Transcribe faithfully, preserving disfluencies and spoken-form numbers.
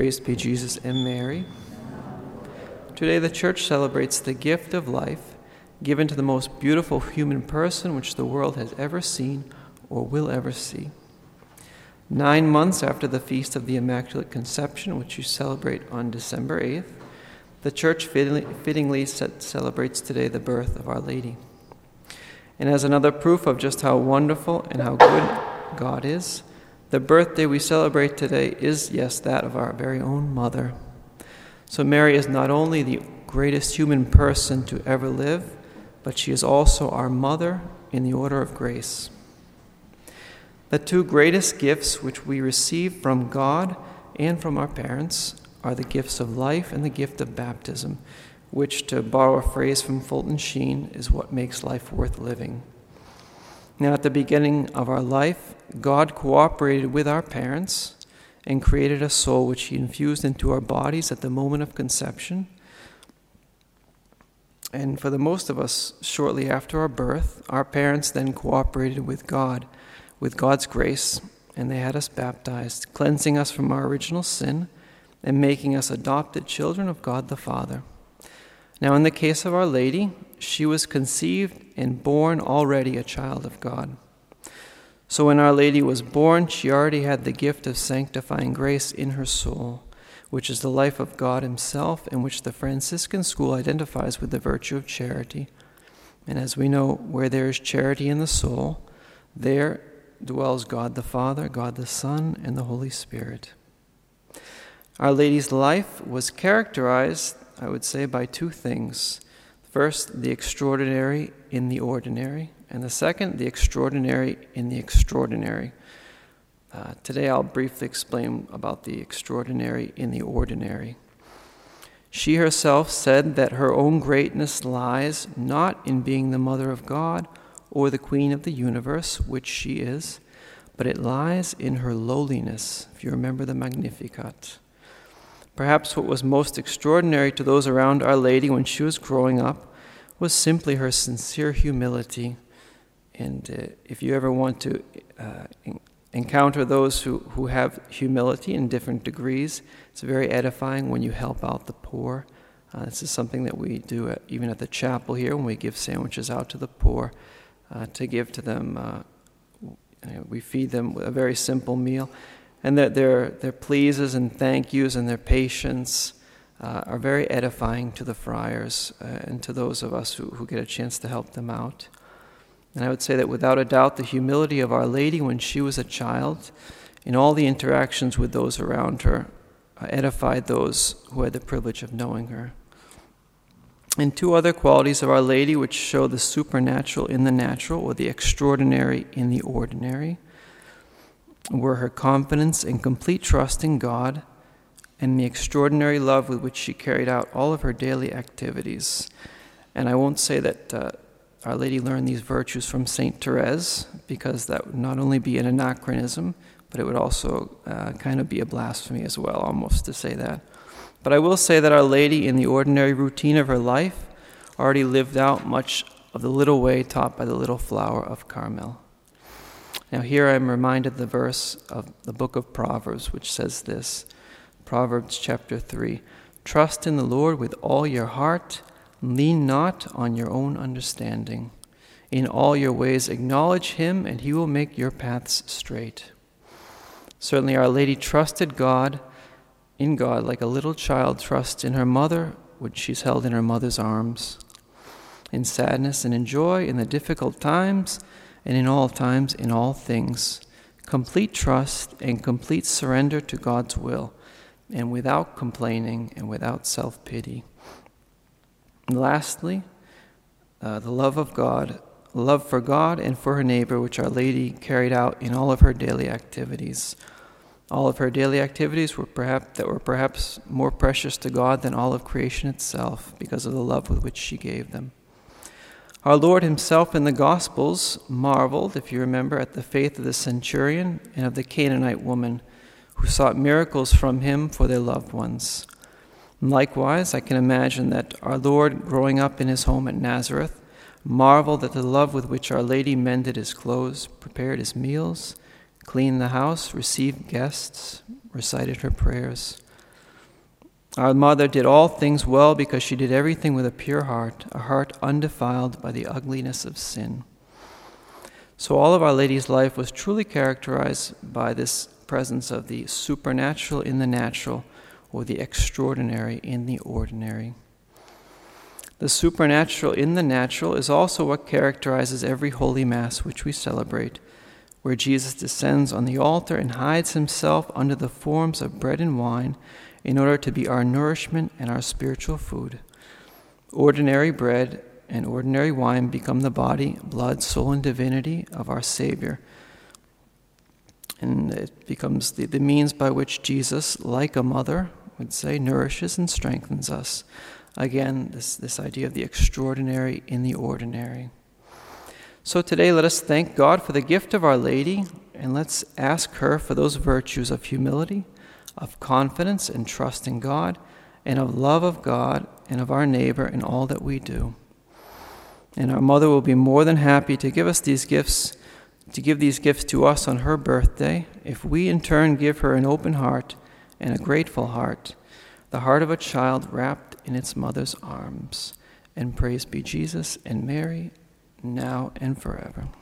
Praised be Jesus and Mary. Today the Church celebrates the gift of life given to the most beautiful human person which the world has ever seen or will ever see. Nine months after the Feast of the Immaculate Conception, which you celebrate on December eighth, the Church fittingly celebrates today the birth of Our Lady. And as another proof of just how wonderful and how good God is, the birthday we celebrate today is, yes, that of our very own mother. So Mary is not only the greatest human person to ever live, but she is also our mother in the order of grace. The two greatest gifts which we receive from God and from our parents are the gifts of life and the gift of baptism, which, to borrow a phrase from Fulton Sheen, is what makes life worth living. Now, at the beginning of our life, God cooperated with our parents and created a soul which He infused into our bodies at the moment of conception. And for the most of us, shortly after our birth, our parents then cooperated with God, with God's grace, and they had us baptized, cleansing us from our original sin and making us adopted children of God the Father. Now, in the case of Our Lady, she was conceived and born already a child of God. So when Our Lady was born, she already had the gift of sanctifying grace in her soul, which is the life of God Himself, and which the Franciscan school identifies with the virtue of charity. And as we know, where there is charity in the soul, there dwells God the Father, God the Son, and the Holy Spirit. Our Lady's life was characterized, I would say, by two things. First, the extraordinary in the ordinary, and the second, the extraordinary in the extraordinary. Uh, today I'll briefly explain about the extraordinary in the ordinary. She herself said that her own greatness lies not in being the mother of God or the queen of the universe, which she is, but it lies in her lowliness, if you remember the Magnificat. Perhaps what was most extraordinary to those around Our Lady when she was growing up was simply her sincere humility. And uh, if you ever want to uh, en- encounter those who, who have humility in different degrees, it's very edifying when you help out the poor. Uh, this is something that we do at, even at the chapel here when we give sandwiches out to the poor, uh, to give to them. Uh, we feed them a very simple meal. And that their, their pleases and thank yous and their patience uh, are very edifying to the friars uh, and to those of us who, who get a chance to help them out. And I would say that without a doubt, the humility of Our Lady when she was a child, in all the interactions with those around her, uh, edified those who had the privilege of knowing her. And two other qualities of Our Lady which show the supernatural in the natural, or the extraordinary in the ordinary, were her confidence and complete trust in God and the extraordinary love with which she carried out all of her daily activities. And I won't say that uh, Our Lady learned these virtues from Saint Therese, because that would not only be an anachronism, but it would also uh, kind of be a blasphemy as well, almost, to say that. But I will say that Our Lady, in the ordinary routine of her life, already lived out much of the little way taught by the little flower of Carmel. Now here I am reminded the verse of the book of Proverbs, which says this, Proverbs chapter three, "Trust in the Lord with all your heart, lean not on your own understanding. In all your ways acknowledge Him, and He will make your paths straight." Certainly Our Lady trusted God, in God, like a little child trusts in her mother, which she's held in her mother's arms. In sadness and in joy, in the difficult times, and in all times, in all things, complete trust and complete surrender to God's will, and without complaining and without self-pity. And lastly, uh, the love of God, love for God and for her neighbor, which Our Lady carried out in all of her daily activities. All of her daily activities were perhaps that were perhaps more precious to God than all of creation itself, because of the love with which she gave them. Our Lord Himself in the Gospels marveled, if you remember, at the faith of the centurion and of the Canaanite woman who sought miracles from Him for their loved ones. And likewise, I can imagine that our Lord, growing up in His home at Nazareth, marveled at the love with which Our Lady mended His clothes, prepared His meals, cleaned the house, received guests, recited her prayers. Our mother did all things well because she did everything with a pure heart, a heart undefiled by the ugliness of sin. So all of Our Lady's life was truly characterized by this presence of the supernatural in the natural, or the extraordinary in the ordinary. The supernatural in the natural is also what characterizes every Holy Mass which we celebrate, where Jesus descends on the altar and hides himself under the forms of bread and wine in order to be our nourishment and our spiritual food. Ordinary bread and ordinary wine become the body, blood, soul, and divinity of our Savior. And it becomes the, the means by which Jesus, like a mother, would say, nourishes and strengthens us. Again, this, this idea of the extraordinary in the ordinary. So today let us thank God for the gift of Our Lady, and let's ask her for those virtues of humility, of confidence and trust in God, and of love of God and of our neighbor in all that we do. And our mother will be more than happy to give us these gifts, to give these gifts to us on her birthday, if we in turn give her an open heart and a grateful heart, the heart of a child wrapped in its mother's arms. And praise be Jesus and Mary, now and forever.